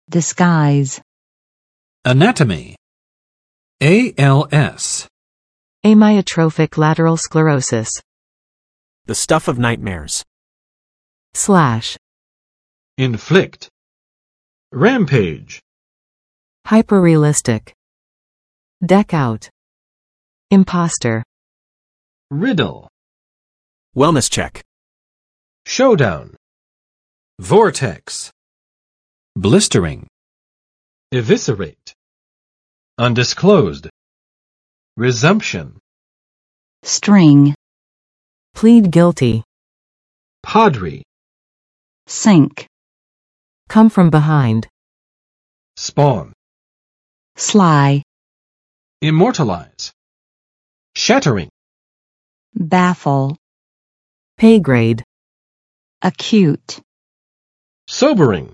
disguise, Anatomy. ALS. Amyotrophic lateral sclerosis. The stuff of nightmares. Slash. inflict, rampage, Hyperrealistic. Deck out. Imposter. riddle, Wellness check. showdown, Vortex. Blistering. eviscerate, undisclosed, resumption, string, Plead guilty. padre, sink, Come from behind. spawn, sly, immortalize, shattering, baffle, Pay grade. acute, sobering,